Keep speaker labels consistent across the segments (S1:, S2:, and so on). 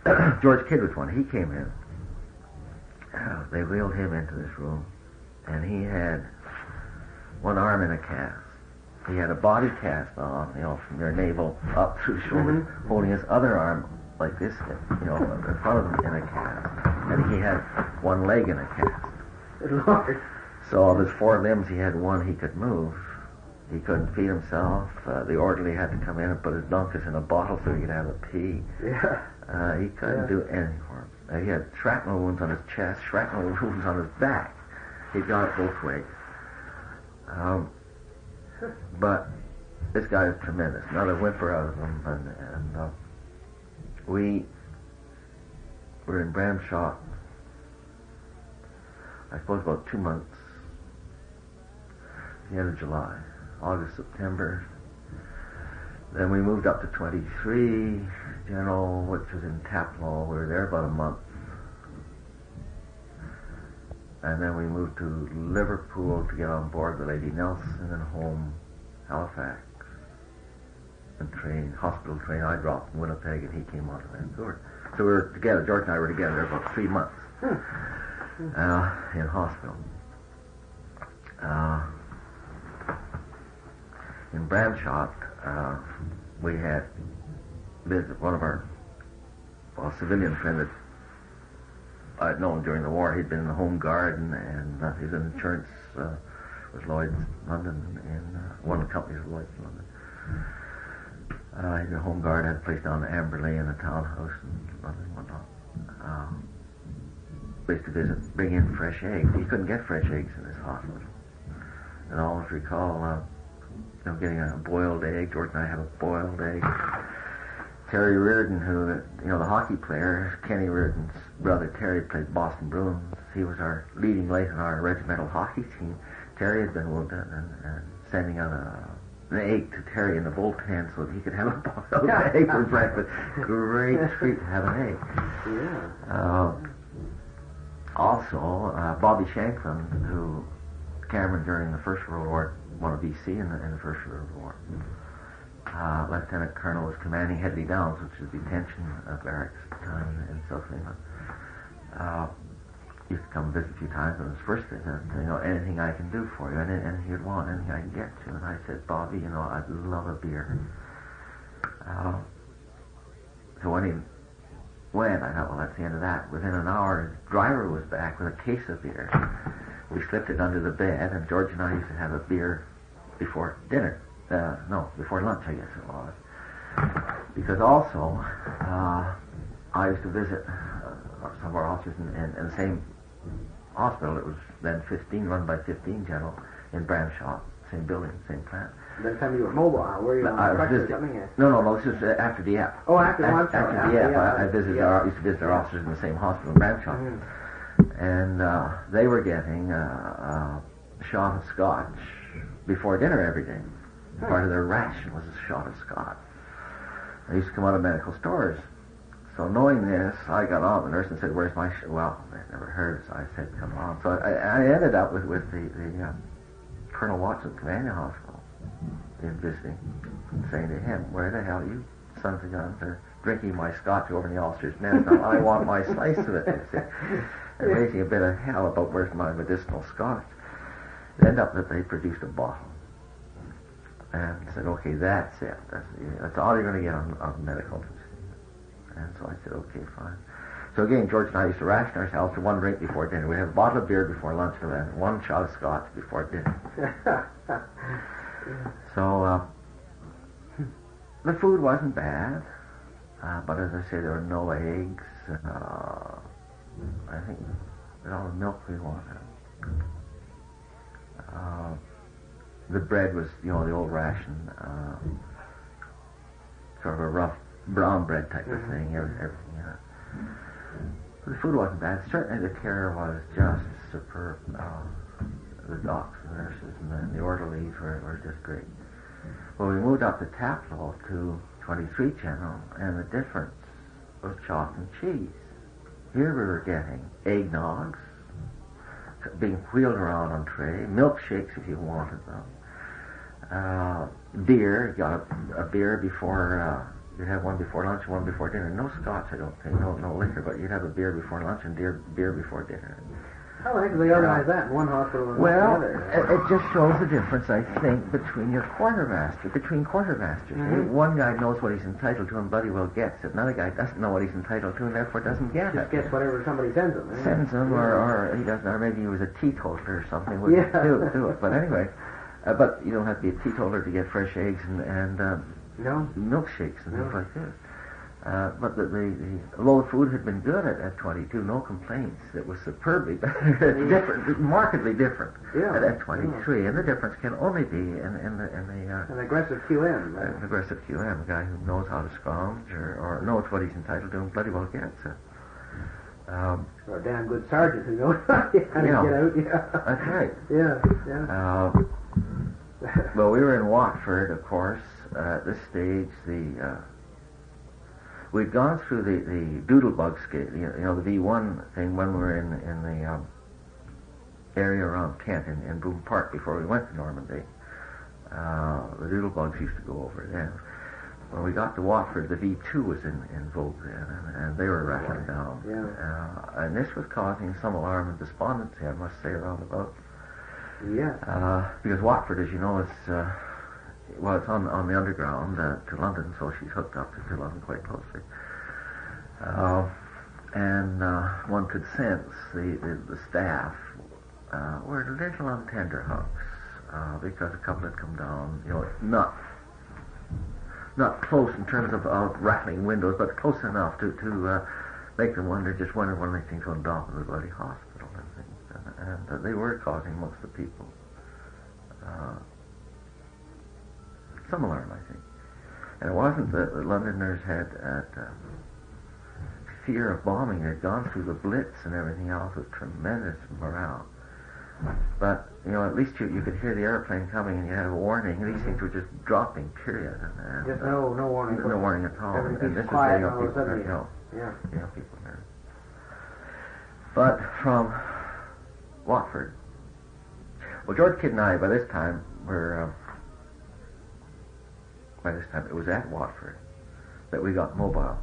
S1: George Kidd was one. He came in. They wheeled him into this room, and he had one arm in a cast. He had a body cast on, from your navel up through the shoulder, holding his other arm like this, in front of him in a cast. And he had one leg in a cast.
S2: Lord.
S1: So of his 4 limbs, he had one he could move. He couldn't feed himself. The orderly had to come in and put his donkus in a bottle so he could have a pee.
S2: Yeah.
S1: He couldn't do anything for him. He had shrapnel wounds on his chest, shrapnel wounds on his back. He got it both ways. But this guy is tremendous. Another whimper out of him. And we were in Bramshot, I suppose about 2 months, the end of July, August, September. Then we moved up to 23 General, which was in Taplow. We were there about a month. And then we moved to Liverpool to get on board the Lady Nelson, and home, Halifax. And hospital train, I dropped in Winnipeg and he came on to Vancouver. So we were together, George and I were together about 3 months in hospital. In Bramshot, we had visited one of our civilian friends that I'd known during the war. He'd been in the Home Guard and he was in insurance with Lloyd's London, in one of the companies of Lloyd's London. He's in the Home Guard, had a place down in Amberley in a townhouse in London and whatnot. We used to visit, bring in fresh eggs. You couldn't get fresh eggs in this hospital. And I always recall getting a boiled egg. George and I had a boiled egg. Terry Reardon, who, the hockey player, Kenny Reardon's brother Terry played Boston Bruins. He was our leading light in our regimental hockey team. Terry had been wounded and sending out an egg to Terry in the bullpen so that he could have a boiled egg for breakfast. Great treat to have an egg.
S2: Yeah.
S1: Also, Bobby Shanklin, who Cameron during the First World War, one of BC in the First World War. Lieutenant Colonel was commanding Headley Downs, which is detention barracks at the time in South England. Used to come visit a few times, and his first visit, anything I can do for you, anything you'd want, anything I can get you. And I said, Bobby, I'd love a beer. So when he went, I thought, well, that's the end of that. Within an hour, his driver was back with a case of beer. We slipped it under the bed, and George and I used to have a beer before dinner. Before lunch, I guess it was. Because also, I used to visit some of our officers in the same hospital. It was then 15, run by 15 General in Bramshot, same building, same plant.
S2: That time you were mobile, were you on or something?
S1: No, this was after Dieppe.
S2: Oh, after Dieppe.
S1: I used to visit our officers in the same hospital in Bramshot. And they were getting a shot of scotch before dinner every day. Part of their ration was a shot of scotch. They used to come out of medical stores. So knowing this, I got on the nurse and said, "Where's my Well, they never heard, so I said, "Come on." So I ended up with the Colonel Watson Commanding Hospital in visiting, saying to him, "Where the hell you sons of guns are drinking my scotch over in the officer's mess? Now I want my slice of it." They're raising a bit of hell about where's my medicinal scotch. It ended up that they produced a bottle and said, "Okay, that's it. That's all you're going to get on medical." And so I said, "Okay, fine." So again, George and I used to ration ourselves to one drink before dinner. We'd have a bottle of beer before lunch and then one shot of scotch before dinner. So the food wasn't bad, but as I say, there were no eggs. I think all the milk we wanted. The bread was, the old ration, sort of a rough brown bread type of thing. Everything. The food wasn't bad. Certainly the care was just superb. The docs, the nurses, and the orderlies were just great. Well, we moved up to Taplow to 23 General, and the difference was chalk and cheese. Here we were getting eggnogs, being wheeled around on tray, milkshakes if you wanted them, beer. You got a beer before You'd have one before lunch, one before dinner. No scotch, I don't think. No liquor, but you'd have a beer before lunch and beer before dinner.
S2: How the heck do they organize that in one hospital and
S1: well,
S2: the other?
S1: It just shows the difference, I think, between quartermasters. Mm-hmm. One guy knows what he's entitled to and bloody well gets it. Another guy doesn't know what he's entitled to and therefore doesn't get
S2: it. Just gets whatever somebody sends him.
S1: Or he doesn't, or maybe he was a teetotaler or something. Do it. But anyway, but you don't have to be a teetotaler to get fresh eggs and milkshakes and things like this. But although the food had been good at 22, no complaints. It was superbly better. Different, markedly different at 23, and the difference can only be in
S2: an aggressive QM.
S1: An aggressive QM, a guy who knows how to scrounge or knows what he's entitled to and bloody well gets it.
S2: Or a damn good sergeant who knows how to get out. Yeah,
S1: that's right.
S2: Yeah.
S1: Well, we were in Watford, of course. At this stage, we'd gone through the Doodlebug scale, the V1 thing when we were in the area around Kent in Boom Park before we went to Normandy. The Doodlebugs used to go over then. When we got to Watford, the V2 was in vogue then, and they were rattling down.
S2: Yeah.
S1: And this was causing some alarm and despondency, I must say, around about.
S2: Yeah.
S1: Because Watford, as you know, is it's on the underground to London, so she's hooked up to London quite closely. And one could sense the staff were a little on tenterhooks because a couple had come down, not close in terms of rattling windows, but close enough to make them wonder when they think on down in the bloody hospital and things. And they were causing most of the people some alarm, I think. And it wasn't that the Londoners had fear of bombing. They'd gone through the Blitz and everything else with tremendous morale. But, at least you could hear the airplane coming and you had a warning. These things were just dropping, period. And
S2: just no warning.
S1: No warning at all.
S2: And
S1: this
S2: quiet
S1: is
S2: all of a sudden.
S1: People there. But from Watford, well, George Kidd and I, by this time, it was at Watford that we got mobile.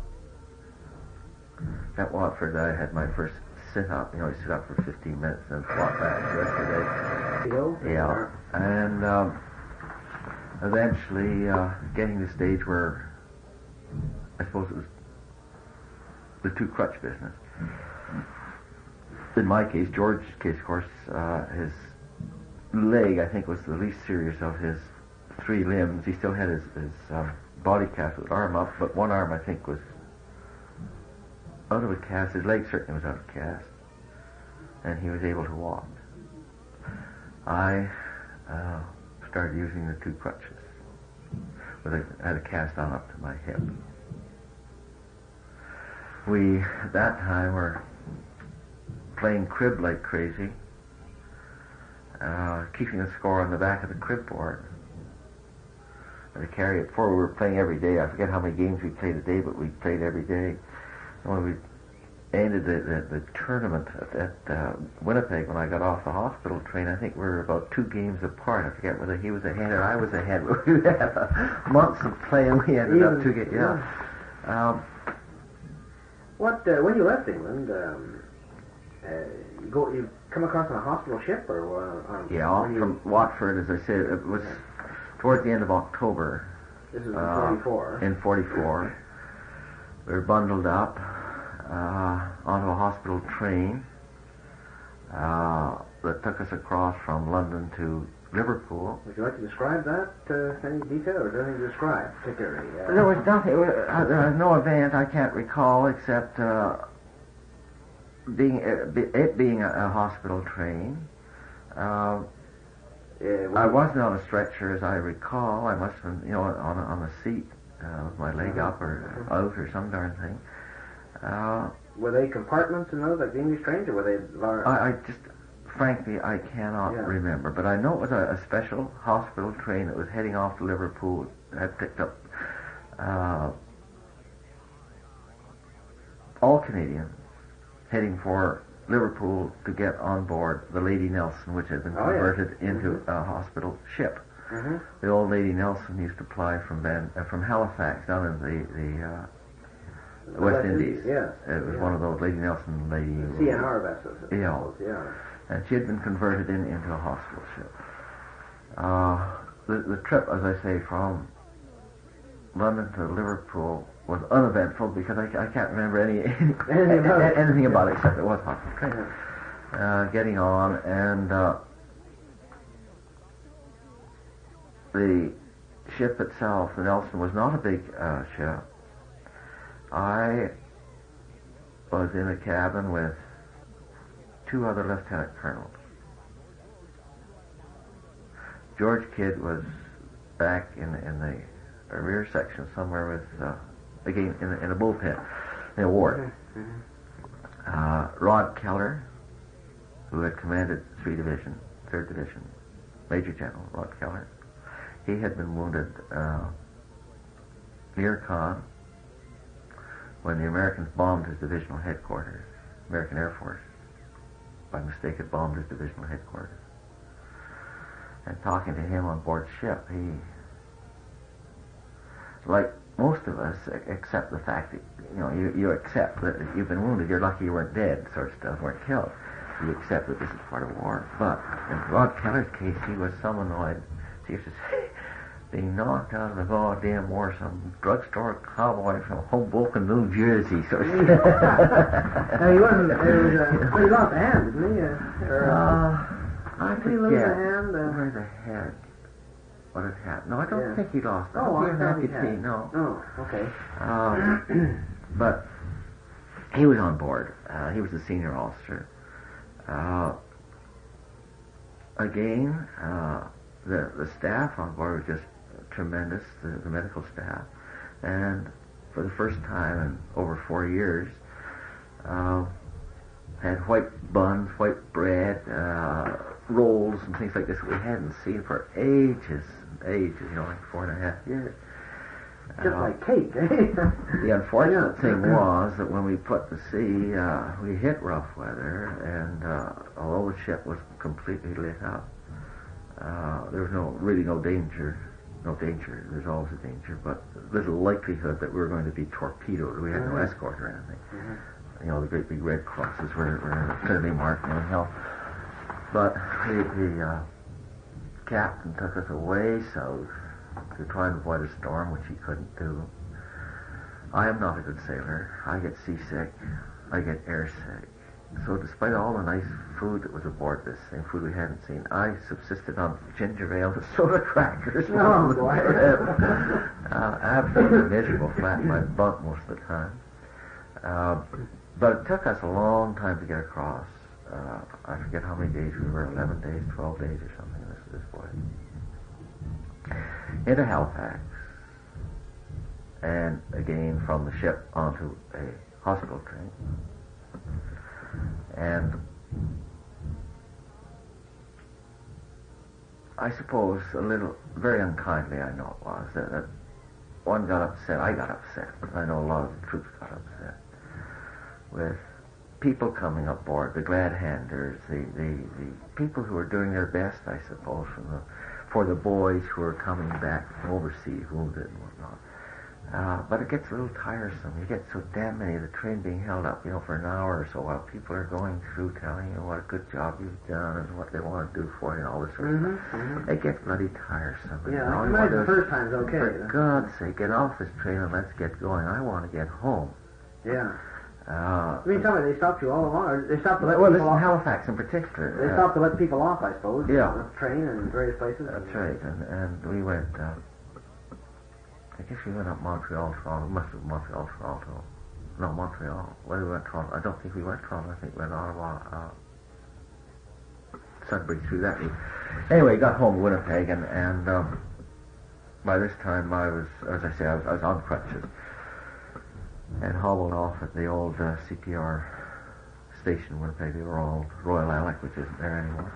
S1: At Watford, I had my first sit-up. I sit up for 15 minutes and walk back the rest of the day. Yeah. And eventually getting to the stage where I suppose it was the two-crutch business. In my case, George's case, of course, his leg, I think, was the least serious of his three limbs. He still had his body cast with arm up, but one arm, I think, was out of a cast. His leg certainly was out of cast, and he was able to walk. I started using the two crutches. I had a cast on up to my hip. We, at that time, were playing crib like crazy, keeping a score on the back of the crib board. And to carry it forward, we were playing every day. I forget how many games we played a day, but we played every day. And when we ended the tournament at Winnipeg, when I got off the hospital train, I think we were about 2 games apart. I forget whether he was ahead or I was ahead. We had months of play, and we ended up 2 games. Yeah.
S2: When you left England, you come across on a hospital ship, or
S1: from Watford, as I said, it was towards the end of October.
S2: This is in 44.
S1: In 44, we were bundled up onto a hospital train that took us across from London to Liverpool.
S2: Would you like to describe that in any detail, or is there anything to describe particularly?
S1: There was nothing. There was no event I can't recall except it being a hospital train. I wasn't on a stretcher, as I recall. I must have been, on a seat with my leg up or out or some darn thing.
S2: Were they compartments in those, like the English trains, or were they large?
S1: Frankly, I cannot remember. But I know it was a special hospital train that was heading off to Liverpool. It had picked up all Canadians heading for Liverpool to get on board the Lady Nelson, which had been converted into a hospital ship. The old lady Nelson used to fly from Halifax down in the West Indies.
S2: Yes.
S1: It was one of those Lady Nelson
S2: CNR vessels.
S1: Yeah. And she had been converted into a hospital ship. The trip, as I say, from London to Liverpool was uneventful because I can't remember anything about it except it was hospital train. Getting on, and the ship itself, the Nelson, was not a big ship. I was in a cabin with 2 other lieutenant colonels. George Kidd was back in the rear section somewhere with, again, in a bullpen, in a ward. Rod Keller, who had commanded 3rd Division, Major General Rod Keller. He had been wounded near Caen when the Americans bombed his divisional headquarters. American Air Force, by mistake, had bombed his divisional headquarters. And talking to him on board ship, he, like most of us, accept the fact that, you accept that you've been wounded. You're lucky you weren't dead, sort of stuff, weren't killed. You accept that this is part of war. But in Rod Keller's case, he was so annoyed. He used to say, being knocked out of the goddamn war, some drugstore cowboy from Hoboken, New Jersey. So
S2: he wasn't. He lost a hand, didn't he?
S1: I forget
S2: lose a hand.
S1: Where the head? What had happened? No, I don't think he lost.
S2: Oh, I thought he had.
S1: No.
S2: Oh, okay.
S1: But he was on board. He was the senior officer. Again, the staff on board was just tremendous, the medical staff. And for the first time in over 4 years, had white buns, white bread, rolls and things like this that we hadn't seen for ages and ages, like 4.5 years.
S2: Just like cake, eh?
S1: The unfortunate thing was that when we put to sea, we hit rough weather, and although the ship was completely lit up, there was really no danger. No danger. There's always a danger, but little likelihood that we were going to be torpedoed. We had no escort or anything. The great big red crosses were clearly marked anyhow. But the captain took us away south to try and avoid a storm, which he couldn't do. I am not a good sailor. I get seasick. I get airsick. So despite all the nice food that was aboard this thing, food we hadn't seen, I subsisted on ginger ale and soda crackers. Absolutely miserable, flat in my bunk most of the time. But it took us a long time to get across. I forget how many days we were, 11 days, 12 days or something, this voyage. Into Halifax. And again from the ship onto a hospital train. And I suppose very unkindly I know it was, that one got upset, I got upset. I know a lot of the troops got upset with people coming aboard, the glad-handers, the people who were doing their best, I suppose, for the boys who were coming back from overseas, wounded and whatnot. But it gets a little tiresome. You get so damn many of the train being held up, for an hour or so while people are going through telling you what a good job you've done and what they want to do for you and all this sort of stuff. It gets bloody tiresome.
S2: Yeah, I imagine the first time's okay.
S1: For God's sake, get off this train and let's get going. I want to get home.
S2: Yeah. Tell me, they stopped you all along, or they stopped to let
S1: people
S2: off?
S1: Well, this is Halifax in particular.
S2: They stopped to let people off, I suppose.
S1: Yeah.
S2: On the train and various places.
S1: That's right, and we went, I guess we went up Montreal, Toronto. It must have been Montreal, Toronto. No, Montreal. Where we went Toronto. I don't think we went Toronto. I think we went Ottawa, Sudbury through that route. Anyway, got home to Winnipeg, and by this time I was, as I say, I was on crutches. And hobbled off at the old CPR station in Winnipeg, the Royal Alec, which isn't there anymore.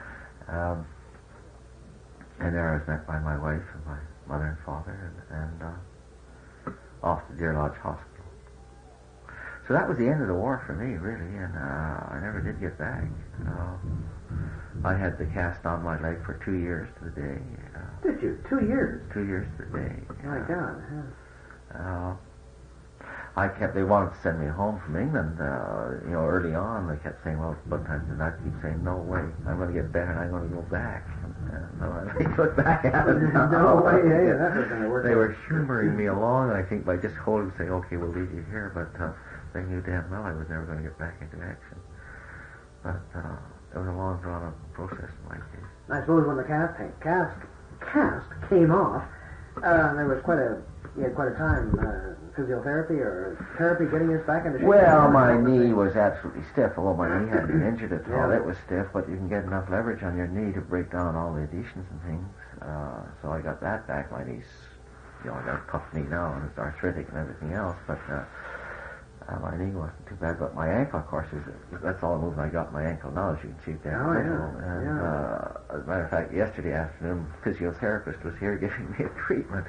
S1: And there I was met by my wife and my mother and father, and off to Deer Lodge Hospital. So that was the end of the war for me, really, and I never did get back. I had the cast on my leg for 2 years to the day.
S2: Did you? 2 years?
S1: 2 years to the day.
S2: My God.
S1: They wanted to send me home from England, early on. They kept saying, well, sometimes, and I keep saying, no way, I'm going to get better and I'm going to go back. They look back at it.
S2: No way, hey, that was going to work.
S1: They were humoring me along, I think, by just holding, saying, okay, we'll leave you here, but they knew damn well I was never going to get back into action. But it was a long, drawn-out process in my case.
S2: I suppose when the cast came off, there was you had quite a time, physiotherapy or therapy getting us back into shape.
S1: Well, my knee was absolutely stiff, although my knee hadn't been injured at all.
S2: Yeah.
S1: It was stiff, but you can get enough leverage on your knee to break down all the adhesions and things. So I got that back. My knee's, I got a tough knee now, and it's arthritic and everything else, but my knee wasn't too bad. But my ankle, of course, that's all the movement I got in my ankle now, as you can see there.
S2: Oh, yeah.
S1: And as a matter of fact, yesterday afternoon, a physiotherapist was here giving me a treatment.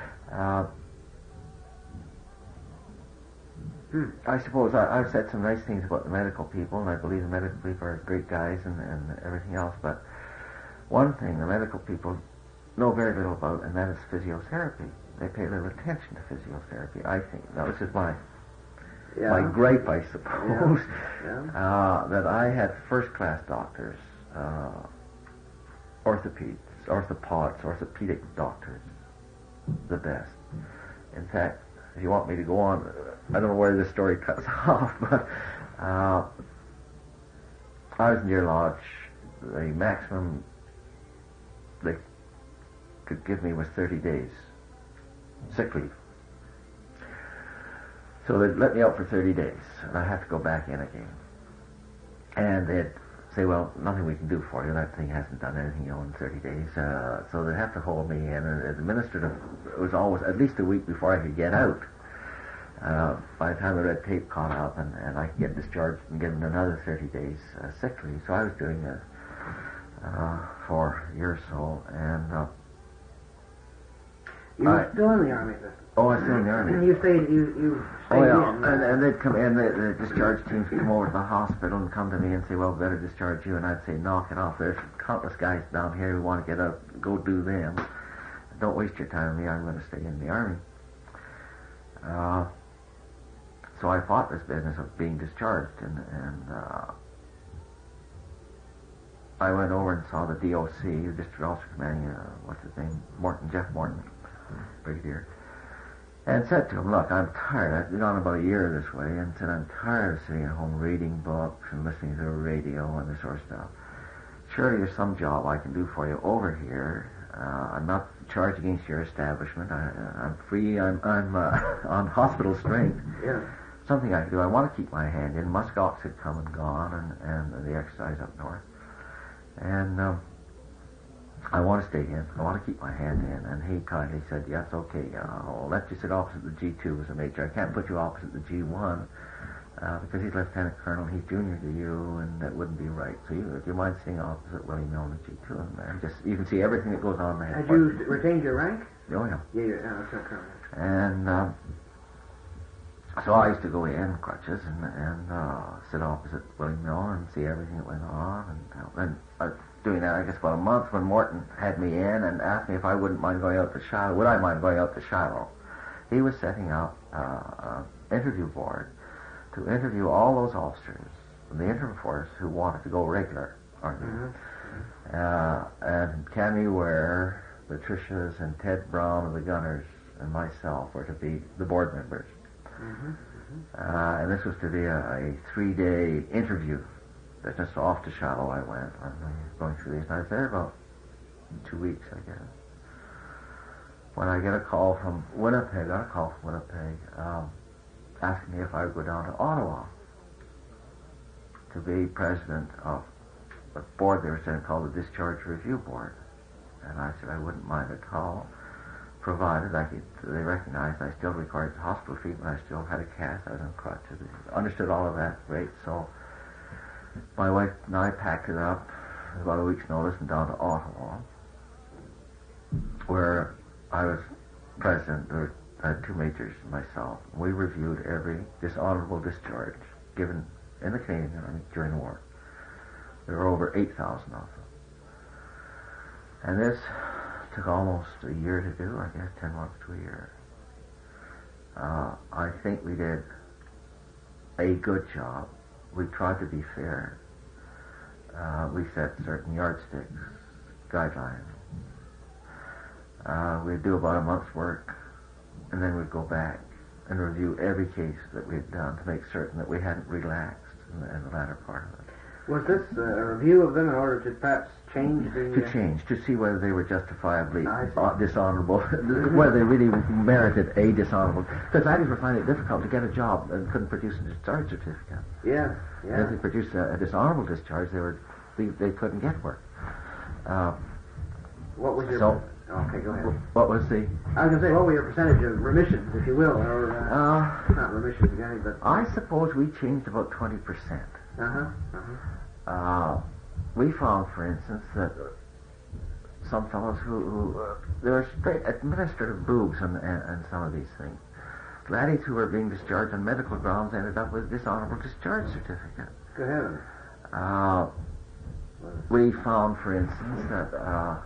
S1: I suppose I've said some nice things about the medical people, and I believe the medical people are great guys and everything else, but one thing the medical people know very little about, and that is physiotherapy. They pay little attention to physiotherapy, I think. Now, this is my gripe, I suppose, that I had first-class doctors, orthopedic doctors, the best. In fact, if you want me to go on, I don't know where this story cuts off, but I was in Deer Lodge. The maximum they could give me was 30 days sick leave. So they'd let me out for 30 days, and I'd have to go back in again. And they'd say, well, nothing we can do for you. That thing hasn't done anything, in 30 days. So they'd have to hold me in, and administrative, it was always at least a week before I could get out. By the time the red tape caught up, and I could get discharged and given another 30 days sick leave. So I was doing it for a year or so, and
S2: you were still in the Army then?
S1: Oh, I was still in the Army.
S2: And you stayed in?
S1: And they'd come in, the discharge teams would come over to the hospital and come to me and say, well, better discharge you, and I'd say, knock it off. There's countless guys down here who want to get out, go do them. Don't waste your time on me, I'm going to stay in the Army. So I fought this business of being discharged, and I went over and saw the DOC, the District Officer Commanding, what's his name, Jeff Morton, Brigadier, and said to him, look, I'm tired. I've been on about a year this way, and said, I'm tired of sitting at home reading books and listening to the radio and this sort of stuff. Surely there's some job I can do for you over here. I'm not charged against your establishment. I'm free. I'm on hospital strength.
S2: Yeah.
S1: Something I can do. I want to keep my hand in. Muskox had come and gone, and the exercise up north. And I want to stay in. I want to keep my hand in. And he kindly said, yes, okay, I'll let you sit opposite the G2 as a major. I can't put you opposite the G1 because he's Lieutenant Colonel. He's junior to you, and that wouldn't be right. So do you mind sitting opposite Willie Milne, the G2? And you can see everything that goes on there.
S2: Had you retained your rank?
S1: Oh, yeah.
S2: Yeah, Lieutenant Colonel.
S1: And so I used to go in crutches and sit opposite Willie Milne and see everything that went on. And doing that, I guess, about a month when Morton had me in and asked me if I wouldn't mind going out to Shiloh. Would I mind going out to Shiloh? He was setting up an interview board to interview all those officers from the interim force who wanted to go regular Army. Mm-hmm. And Cammy Ware, Patricia's, and Ted Brown of the Gunners and myself were to be the board members. Mm-hmm. And this was to be a 3-day interview. Just off to Shiloh I went. Going through these, and I was there about 2 weeks, I guess. When I get a call from Winnipeg, asking me if I would go down to Ottawa to be president of a board they were saying called the Discharge Review Board. And I said I wouldn't mind at all, provided they recognized I still required hospital treatment, I still had a cast, I was on crutches. Understood all of that, great. So my wife and I packed it up about a week's notice and down to Ottawa, where I was president, or two majors and myself. We reviewed every dishonorable discharge given in the Canadian Army during the war. There were over 8,000 of them. And this took almost a year to do, I guess, 10 months to a year. I think we did a good job. We tried to be fair. We set certain yardsticks, guidelines. We'd do about a month's work, and then we'd go back and review every case that we'd done to make certain that we hadn't relaxed in the latter part of it.
S2: Was this a review of them in order to perhaps change the...
S1: To change, to see whether they were justifiably dishonorable, whether they really merited a dishonorable... Because laddies were finding it difficult to get a job and couldn't produce a discharge certificate.
S2: Yeah.
S1: If they produced a dishonorable discharge, they couldn't get work.
S2: What was your... Okay, go ahead.
S1: What was the...
S2: I was going to say, what were your percentage of remissions, if you will, or... not remissions again, but...
S1: I suppose we changed about 20%. We found, for instance, that some fellows who there were straight administrative boobs and some of these things. Laddies who were being discharged on medical grounds ended up with dishonorable discharge certificate.
S2: Good heavens.
S1: We found, for instance, that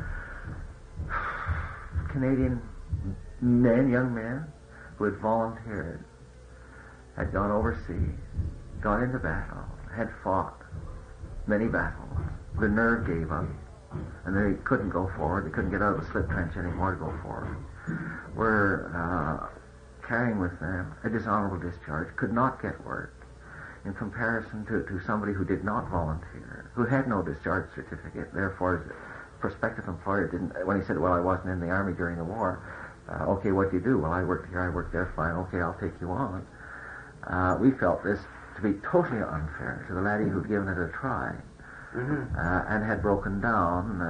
S1: Canadian men, young men, who had volunteered, had gone overseas, gone into battle, had fought many battles. The nerve gave up, and they couldn't go forward. They couldn't get out of the slip trench anymore to go forward. Were carrying with them a dishonorable discharge, could not get work, in comparison to somebody who did not volunteer, who had no discharge certificate. Therefore, his prospective employer didn't. When he said, "Well, I wasn't in the army during the war," okay, what do you do? Well, I worked here, I worked there. Fine, okay, I'll take you on. We felt this to be totally unfair to the laddie who'd given it a try, and had broken down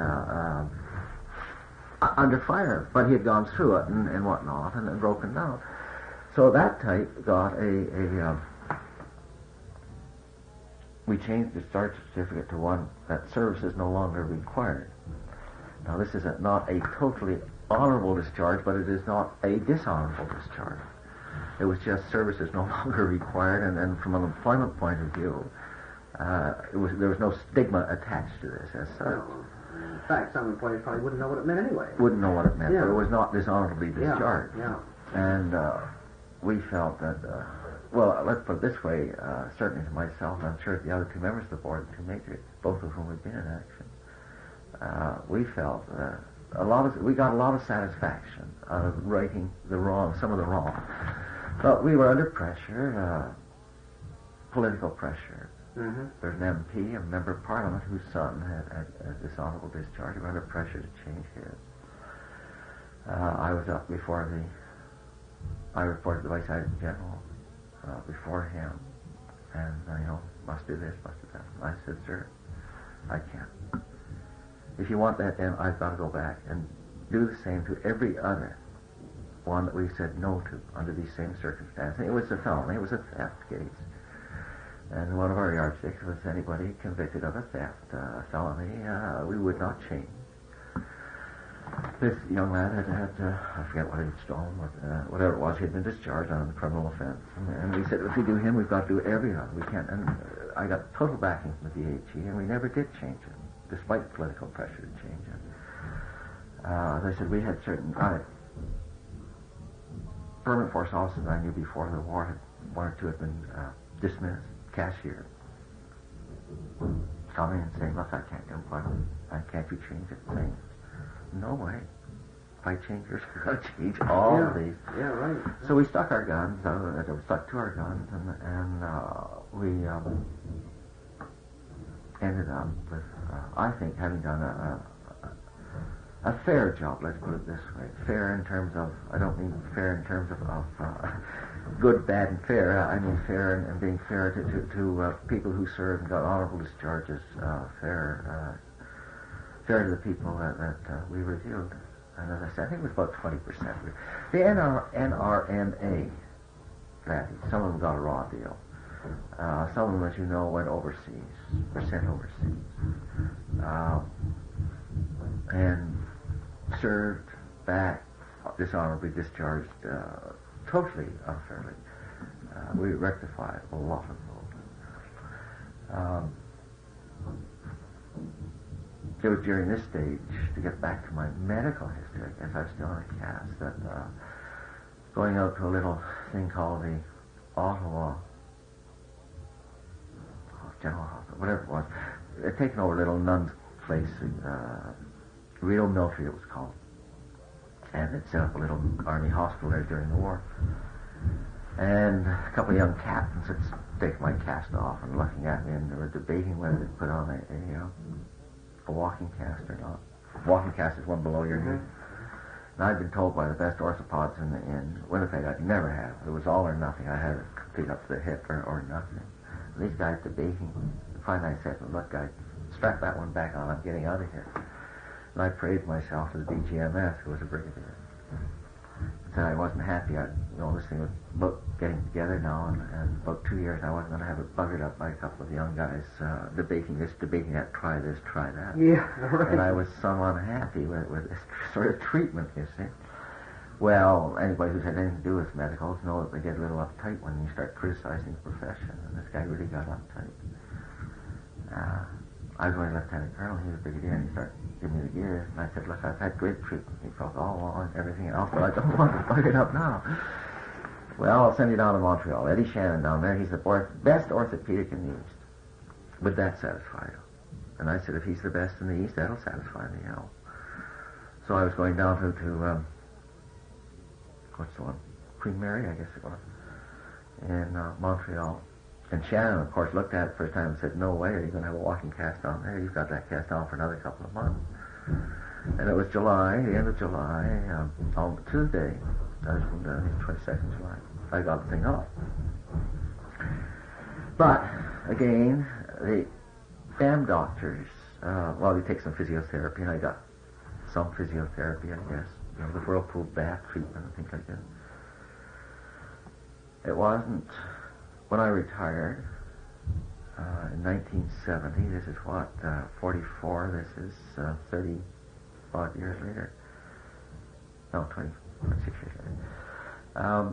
S1: under fire, but he had gone through it and whatnot, and then broken down. So that type got we changed the discharge certificate to one that service is no longer required. Now, this is not a totally honorable discharge, but it is not a dishonorable discharge. It was just service is no longer required, and from an employment point of view, there was no stigma attached to this as such.
S2: No. In fact, some employees probably wouldn't know what it meant anyway.
S1: Wouldn't know what it meant, but it was not dishonorably discharged.
S2: Yeah.
S1: And we felt that, well, let's put it this way, certainly to myself, and I'm sure the other two members of the board, the two majors, both of whom had been in action, we felt we got a lot of satisfaction out of righting some of the wrong. But we were under pressure, political pressure. There's an MP, a member of Parliament, whose son had a dishonorable discharge. We were under pressure to change his. I was up I reported to the Vice Adjutant General before him, and must do this, must do that. I said, "Sir, I can't. If you want that, then I've got to go back and do the same to every other one that we said no to under these same circumstances." It was a felony. It was a theft case. And one of our yardsticks was anybody convicted of a theft felony, we would not change. This young lad had I forget what he'd stolen, whatever it was, he had been discharged on a criminal offense. And we said, if we do him, we've got to do every other. We can't. And I got total backing from the DHE, and we never did change it, despite political pressure to change it. As I said, we had certain permanent force officers I knew before the war, one or two had been dismissed, cashiered, coming and saying, "Look, I can't get employment. Can't you change it?" Saying, "No way. If I change yours, you're going to change all of these."
S2: Yeah, right.
S1: So we stuck our guns, stuck to our guns, and we ended up with, I think, having done a fair job, let's put it this way. Fair in terms of, I don't mean fair in terms of good, bad, and fair. I mean fair and being fair to people who served and got honorable discharges, fair to the people that we reviewed. And as I said, I think it was about 20%. The NRMA laddies, some of them got a raw deal. Some of them, as you know, went overseas, were sent overseas, and served back dishonorably discharged totally unfairly. We rectified a lot of those. It was during this stage, to get back to my medical history, I guess I was still in a cast, that going out to a little thing called the Ottawa General Hospital, whatever it was, they'd taken over a little nun's place, Rio Milfrey it was called, and they'd set up a little army hospital there during the war. And a couple of young captains had taken my cast off and looking at me, and they were debating whether to put on a walking cast or not. Walking cast is one below your knee. And I'd been told by the best orthopods in Winnipeg I'd never have. It was all or nothing. I had it complete up to the hip or nothing. And these guys debating. Finally I said, look guys, strap that one back on. I'm getting out of here. And I praised myself to the BGMS, who was a brigadier. Said I wasn't happy. This thing was about getting together now, and about 2 years I wasn't going to have it buggered up by a couple of young guys debating this, debating that, try this, try that.
S2: Yeah, right.
S1: And I was so unhappy with this sort of treatment, you see. Well, anybody who's had anything to do with medicals know that they get a little uptight when you start criticizing the profession, and this guy really got uptight. I was only lieutenant colonel, he was brigadier, and he started giving me the gear, and I said, look, I've had great treatment. He felt all along and everything else, but I don't want to bug it up now. Well, I'll send you down to Montreal. Eddie Shannon down there, he's the best orthopedic in the East. Would that satisfy you? And I said, if he's the best in the East, that'll satisfy me, So I was going down to what's the one? Queen Mary, I guess it was, in Montreal. And Shannon, of course, looked at it the first time and said, no way, are you going to have a walking cast on there? You've got that cast on for another couple of months. And it was July, the end of July, on Tuesday, that was the 22nd July, I got the thing off. But, again, the damn doctors, they take some physiotherapy, and I got some physiotherapy, I guess. The whirlpool bath treatment and things like that. It wasn't... When I retired in 1970, this is what, 44, this is 30-odd years later. No, 26 years later.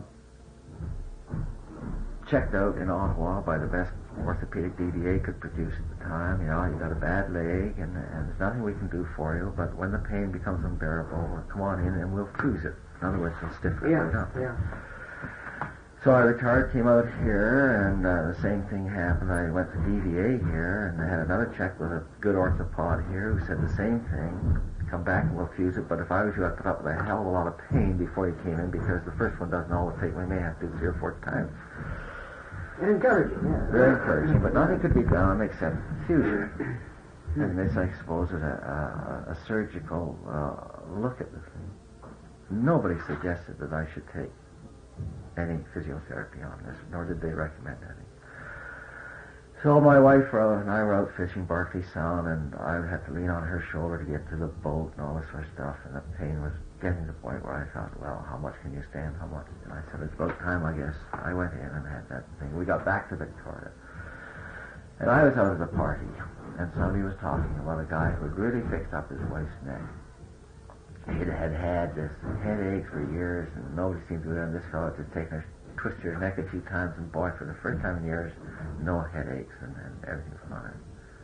S1: Checked out in Ottawa by the best orthopedic DVA could produce at the time. You got a bad leg and there's nothing we can do for you, but when the pain becomes unbearable, come on in and we'll fuse it. In other words, we'll stiffen it right up.
S2: Yeah.
S1: So I retired, came out here, and the same thing happened. I went to DVA here, and I had another check with a good orthopod here who said the same thing. Come back and we'll fuse it, but if I was you, I'd put up with a hell of a lot of pain before you came in, because the first one doesn't always take. We may have to do 3 or 4 times.
S2: Encouraging, yeah.
S1: Very encouraging, but nothing could be done except fusion. And this, I suppose, is a surgical look at the thing. Nobody suggested that I should take any physiotherapy on this, nor did they recommend any. So my wife and I were out fishing Berkeley Sound, and I had to lean on her shoulder to get to the boat and all this sort of stuff, and the pain was getting to the point where I thought, well, how much can you stand, how much? And I said, it's about time, I guess. I went in and had that thing. We got back to Victoria, and I was out at a party, and somebody was talking about a guy who had really fixed up his wife's neck. He had this headache for years, and nobody seemed to do it. And this fellow had just taken her, twisted her neck a few times, and boy, for the first time in years, no headaches, and everything's fine.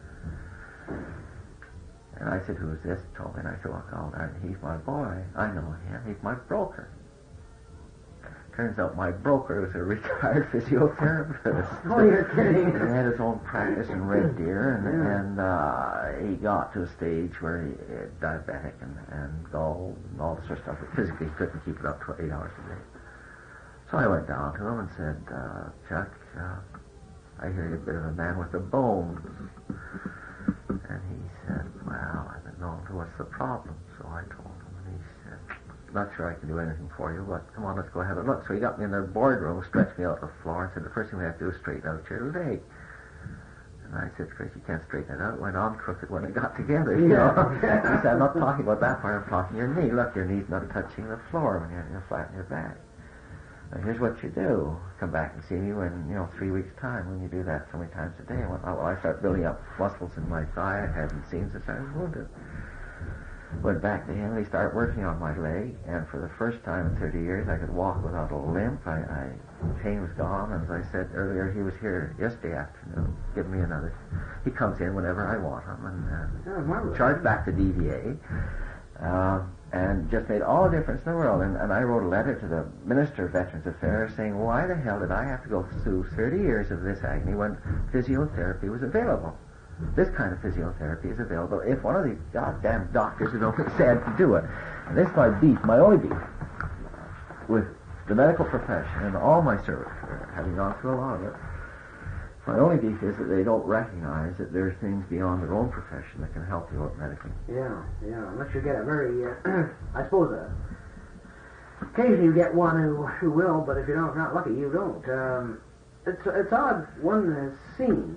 S1: And I said, who's this? He told me, and I said, well, he's my boy. I know him. He's my broker. Turns out my broker was a retired physiotherapist.
S2: Oh, you're kidding.
S1: He had his own practice in Red Deer, and he got to a stage where he diabetic and gall and all this sort of stuff. But physically, he couldn't keep it up to 8 hours a day. So I went down to him and said, Chuck, I hear you're a bit of a man with the bones. And he said, well, I don't know what's the problem. So I told him, and he said, not sure I can do anything for you, but come on, let's go have a look. So he got me in their boardroom, stretched me out on the floor, and said, the first thing we have to do is straighten out your leg. And I said, Chris, you can't straighten it out. It went on crooked when it got together, you know. He said, I'm not talking about that part, I'm talking your knee. Look, your knee's not touching the floor when you're flat on your back. Now, here's what you do. Come back and see me in, 3 weeks' time when you do that so many times a day. I went, I start building up muscles in my thigh I hadn't seen since I was wounded. Went back to him, and he started working on my leg, and for the first time in 30 years, I could walk without a limp. Pain was gone, and as I said earlier, he was here yesterday afternoon, giving me another. He comes in whenever I want him, and charged back to DVA, and just made all the difference in the world. And I wrote a letter to the Minister of Veterans Affairs saying, why the hell did I have to go through 30 years of this agony when physiotherapy was available? This kind of physiotherapy is available if one of these goddamn doctors is only said to do it. And this is my beef, my only beef, with the medical profession and all my service, having gone through a lot of it. My only beef is that they don't recognize that there's things beyond their own profession that can help you out medically.
S2: Yeah, unless you get a very, I suppose, occasionally you get one who will, but if you're not lucky, you don't. It's odd, one has seen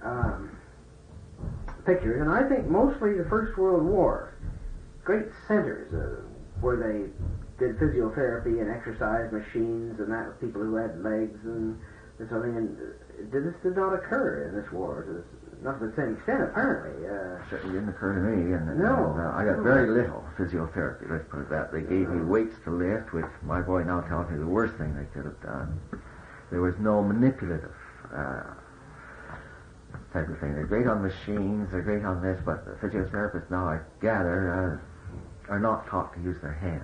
S2: pictures, and I think mostly the First World War, great centers where they did physiotherapy and exercise machines and that, people who had legs and something, and this did not occur in this war. Not to the same extent, apparently.
S1: Certainly didn't occur to me, and I got
S2: No.
S1: very little physiotherapy, let's put it that. They gave me weights to lift, which my boy now tells me the worst thing they could have done. There was no manipulative type of thing. They're great on machines, they're great on this, but the physiotherapists now, I gather, are not taught to use their hands.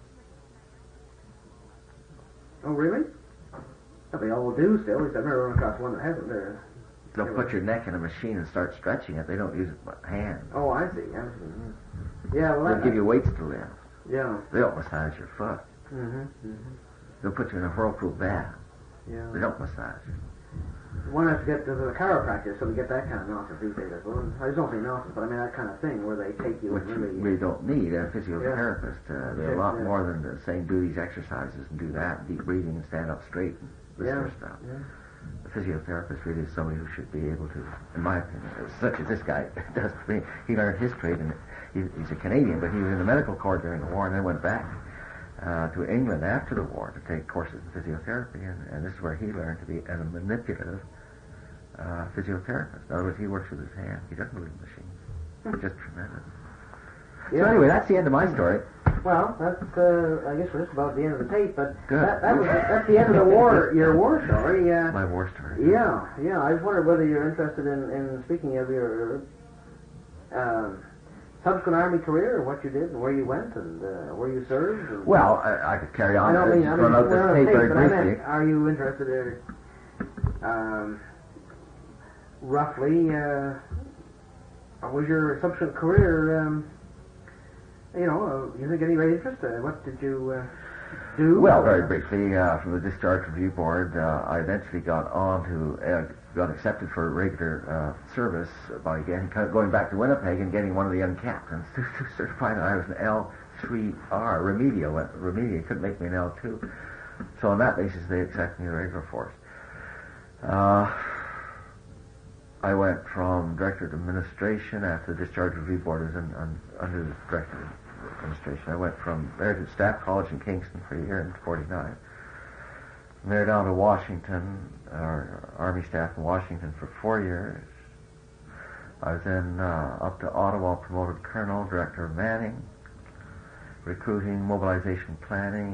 S2: Oh, really? Well, they all do still. At least I've never run across one that hasn't.
S1: They'll put your neck in a machine and start stretching it. They don't use it but hands.
S2: Oh, I see. Yeah, well,
S1: They'll give you weights to lift.
S2: Yeah.
S1: They don't massage your foot. They'll put you in a whirlpool bath.
S2: Yeah.
S1: They don't massage you.
S2: One has to get to the chiropractor so we get that kind of nonsense these days. I don't say nonsense, but I mean that kind of thing where they take you
S1: Which
S2: and really...
S1: you really don't need a physiotherapist. They're a lot
S2: Yeah.
S1: more than saying do these exercises and do that, deep breathing and stand up straight and this sort of stuff.
S2: Yeah.
S1: The physiotherapist really is somebody who should be able to, in my opinion, such as this guy does for me. He learned his trade, and he's a Canadian, but he was in the medical corps during the war and then went back to England after the war to take courses in physiotherapy, and this is where he learned to be a manipulative physiotherapist. In other words, he works with his hands. He doesn't use machines. It's just tremendous.
S2: Yeah.
S1: So anyway, that's the end of my story.
S2: Well, that's, I guess we're just about the end of the tape, but
S1: Good.
S2: That's the end of the war, your war story.
S1: My war story.
S2: Yeah. I just wondered whether you're interested in speaking of your subsequent Army career, or what you did, and where you went, and where you served. And
S1: Well, I could carry on.
S2: I mean,
S1: run out
S2: we're on
S1: this tape
S2: tape,
S1: very
S2: but I
S1: briefly.
S2: meant, are you interested in, roughly, was your subsequent career, you think any great interest? What did you do?
S1: Well, very briefly, from the Discharge Review Board, I eventually got accepted for regular service by going back to Winnipeg and getting one of the young captains to certify that I was an L3R, remedial. Couldn't make me an L2. So on that basis, they accepted me in the regular force. I went from Director of Administration after the Discharge Review Board was under the Director of Administration. I went from there to Staff College in Kingston for a year in 49. From there down to Washington, Army staff in Washington for 4 years. I was then up to Ottawa, promoted Colonel, Director of Manning, recruiting, mobilization planning,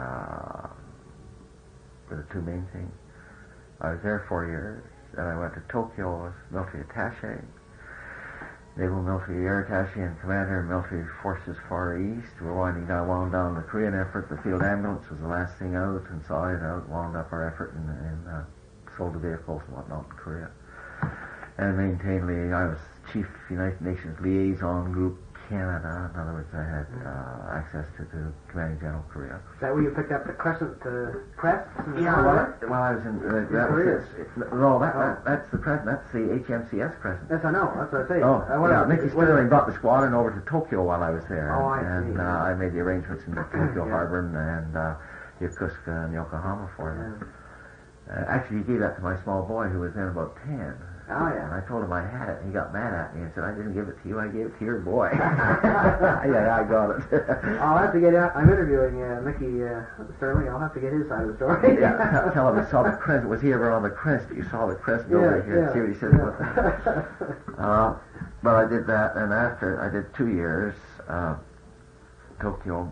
S1: were the two main things. I was there 4 years. Then I went to Tokyo as military attaché, naval military air attaché and commander of military forces Far East. We're wound down the Korean effort. The field ambulance was the last thing out, and saw it out, wound up our effort and sold the vehicles and whatnot in Korea. And maintained, I was Chief United Nations Liaison Group Canada. In other words, I had access to the Commanding General Korea.
S2: Is that where you picked up the Crescent Crest?
S1: Yeah, well, I was in that's the Crescent. That's the HMCS Crescent.
S2: Yes, I know. That's what I say.
S1: Oh, Mickey Sterling brought the squadron over to Tokyo while I was there.
S2: Oh, I
S1: and
S2: see.
S1: I made the arrangements in Tokyo Harbor and Yokosuka and Yokohama for them. Actually, he gave that to my small boy who was then about 10.
S2: Oh, yeah.
S1: And I told him I had it, and he got mad at me and said, I didn't give it to you, I gave it to your boy. Yeah, I got it.
S2: I'll have to get out. I'm interviewing Mickey Sterling. I'll have to get his side of the story.
S1: Yeah, tell him he saw the crest. Was he ever on the crest? You saw the crest over here.
S2: Yeah.
S1: See what he says about that. But I did that, and after I did 2 years, Tokyo.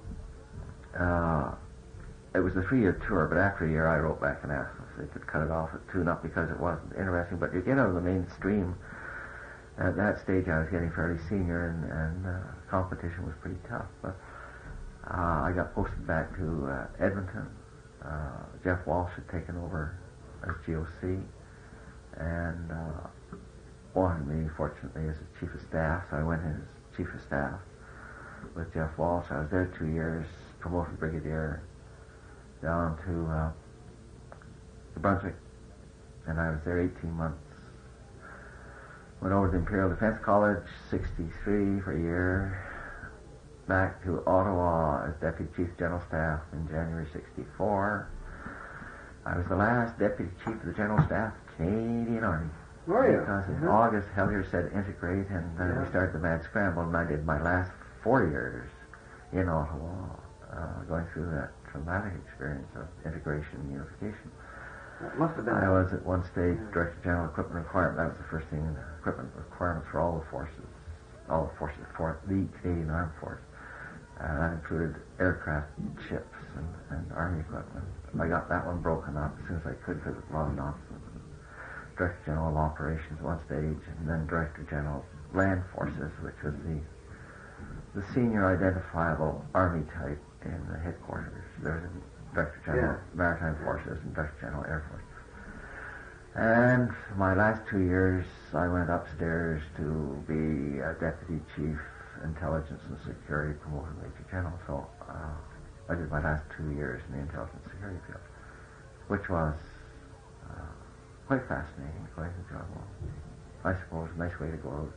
S1: It was a 3-year tour, but after a year I wrote back and asked if they could cut it off at 2, not because it wasn't interesting, but you get out of the mainstream. At that stage I was getting fairly senior, and competition was pretty tough. But I got posted back to Edmonton. Jeff Walsh had taken over as GOC, and wanted me, fortunately, as a chief of staff, so I went in as chief of staff with Jeff Walsh. I was there 2 years, promoted brigadier down to New Brunswick, and I was there 18 months. Went over to the Imperial Defence College, 63 for a year, back to Ottawa as Deputy Chief General Staff in January 64. I was the last Deputy Chief of the General Staff, Canadian Army.
S2: Oh, yeah.
S1: Because in August, Hellier said integrate, and then we started the Mad Scramble, and I did my last 4 years in Ottawa, going through that traumatic experience of integration and unification.
S2: That must have been.
S1: I was at one stage Director General Equipment Requirement. That was the first thing, equipment requirements for all the forces for the Canadian Armed Force. That included aircraft, ships, and Army equipment. I got that one broken up as soon as I could because of a lot of nonsense. Director General of Operations one stage, and then Director General of Land Forces, which was the senior identifiable Army type in the headquarters. There's a Director General of Maritime Forces and Director General Air Force. And my last 2 years, I went upstairs to be a Deputy Chief Intelligence and Security, promoted Major General. So I did my last 2 years in the intelligence security field, which was quite fascinating, quite enjoyable. I suppose a nice way to go out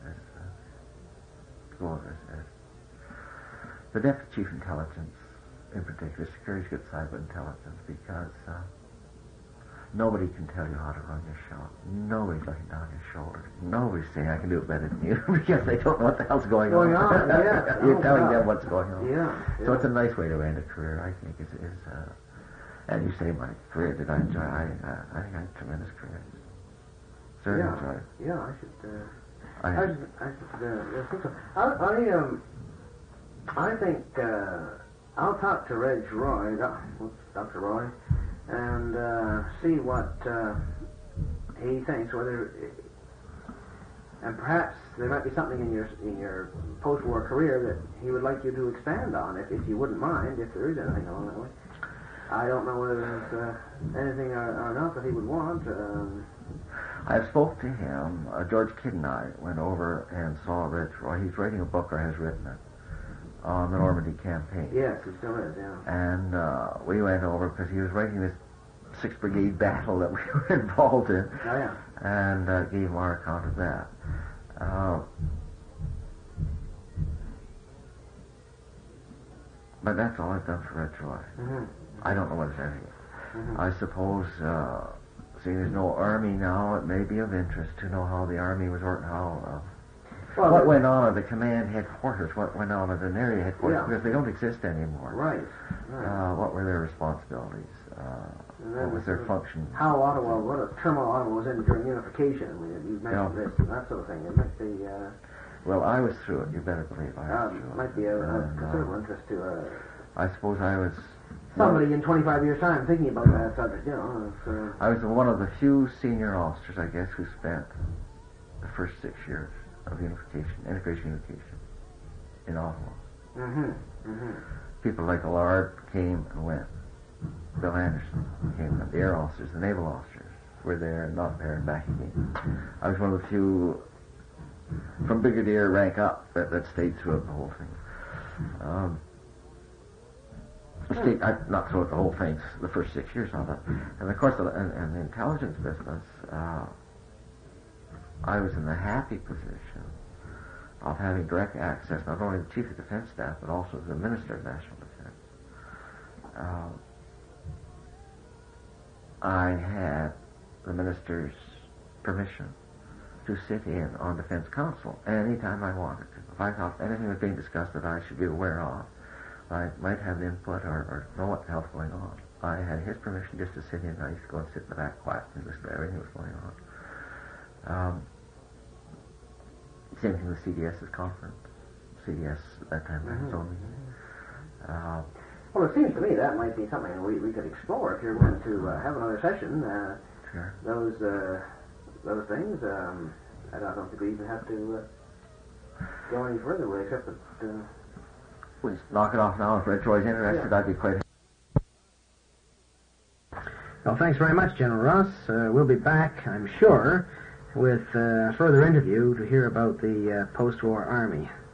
S1: as the Deputy Chief Intelligence, in particular. Security's a good side of intelligence because nobody can tell you how to run your shop. Nobody's looking down your shoulder. Nobody's saying, I can do it better than you, because they don't know what the hell's going on.
S2: Yeah.
S1: You're telling them what's going on.
S2: Yeah.
S1: So it's a nice way to end a career, I think. And you say, my career, did I enjoy it? I think I had a tremendous career. Certainly enjoyed it.
S2: Yeah, I should.
S1: I
S2: think so. I think I'll talk to Reg Roy, Dr. Roy, and see what he thinks. And perhaps there might be something in your post-war career that he would like you to expand on, if you wouldn't mind, if there is anything along that way. I don't know whether there's anything or not that he would want.
S1: I spoke to him. George Kidd and I went over and saw Reg Roy. He's writing a book, or has written it, on the Normandy campaign.
S2: Yes, he still is, yeah.
S1: And we went over because he was writing this 6th Brigade battle that we were involved in.
S2: Oh, yeah.
S1: And gave him our account of that. But that's all I've done for Reg Roy.
S2: Mm-hmm.
S1: I don't know what it's anything.
S2: Mm-hmm.
S1: I suppose, seeing there's no army now, it may be of interest to know how the army was working, what went on at the command headquarters, what went on at an area headquarters, because they don't exist anymore.
S2: Right.
S1: What were their responsibilities? What was their function?
S2: How Ottawa, what a turmoil Ottawa was in during unification. I mean, you mentioned this and that sort of thing. It might be...
S1: well, I was through it. You better believe I was through it.
S2: Might be of considerable interest to...
S1: I suppose I was...
S2: somebody in 25 years' time thinking about that subject, you know.
S1: I was one of the few senior officers, I guess, who spent the first 6 years of integration unification in Ottawa.
S2: Mm-hmm. Mm-hmm.
S1: People like Allard came and went. Bill Anderson came and went. The air officers, the naval officers were there and not there and back again. I was one of the few from brigadier rank up that stayed throughout the whole thing. Not throughout the whole thing, the first 6 years of it. And of course, in the intelligence business, I was in the happy position of having direct access, not only to the Chief of Defence Staff, but also to the Minister of National Defence. I had the Minister's permission to sit in on Defence Council anytime I wanted to. If I thought anything was being discussed that I should be aware of, I might have input or know what the hell's going on. I had his permission just to sit in. I used to go and sit in the back quiet and listen to everything that was going on. Same thing with CDS's conference. CDS at that time told me.
S2: Well, it seems to me that might be something we could explore if you're willing to have another session.
S1: Sure.
S2: Those things. I don't think we even have to go any further with, except that.
S1: We'll just knock it off now. If Red Troy's interested, I'd be quite.
S2: Well, thanks very much, General Ross. We'll be back, I'm sure, with a further interview to hear about the post-war army.